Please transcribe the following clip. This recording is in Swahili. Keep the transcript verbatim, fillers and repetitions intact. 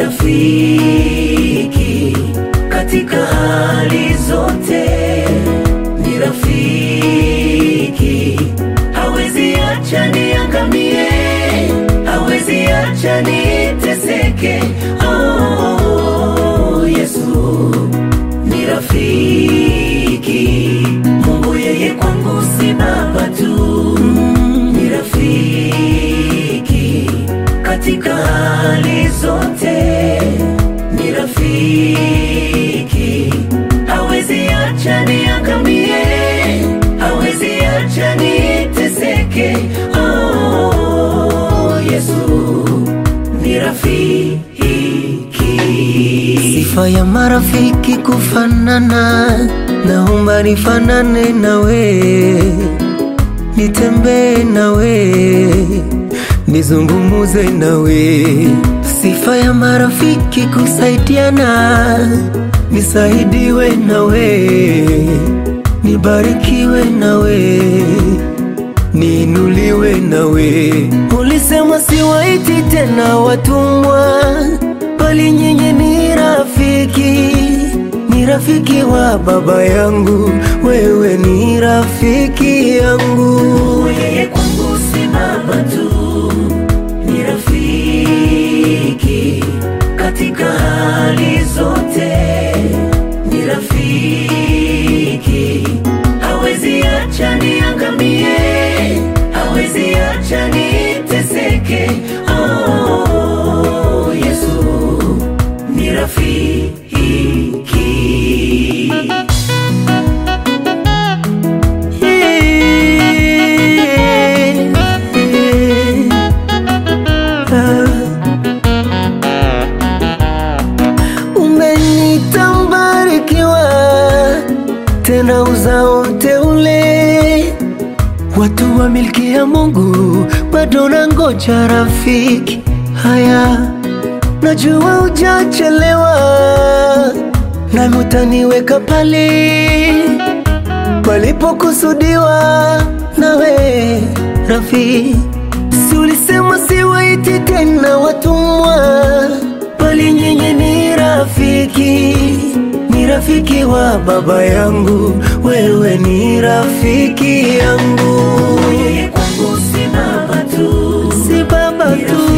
rafiki katika hali zote, ni rafiki, hawezi acha niangamie, hawezi acha niteseke. Oh, Yesu ni rafiki, Mungu yeye kwangu si baba tu, ni rafiki katika hali zote, ni rafiki, hawezi acha niangamie, hawezi acha niteseke. Oh, Yesu ni rafiki. Sifa ya marafiki kufanana, naomba nifanane nawe, nitembee nawe, nizungumuze nawe. Sifa ya marafiki kusaidiana, nisaidiwe nawe, nibarikiwe nawe, niinuliwe nawe. Ulisema siwaiti tena watumwa, bali nyinyi ni rafiki, ni rafiki wa baba yangu, wewe ni rafiki yangu. Yeye kwangu si baba tu, ni rafiki katika hali zote, ni rafiki, hawezi acha niangamie, hawezi acha niteseke. Oh, Yesu ni rafiki. Umenita mbarikiwa, tena uzao teule, watu wa milki ya Mungu, bado nangoja rafiki. Haya, najua hujachelewa, na utaniweka pale palipokusudiwa nawe rafiki. Si ulisema siwaiti tena watumwa, bali nyinyi ni rafiki, ni rafiki wa baba yangu, wewe ni rafiki yangu. Yeye kwangu si baba tu, si baba tu,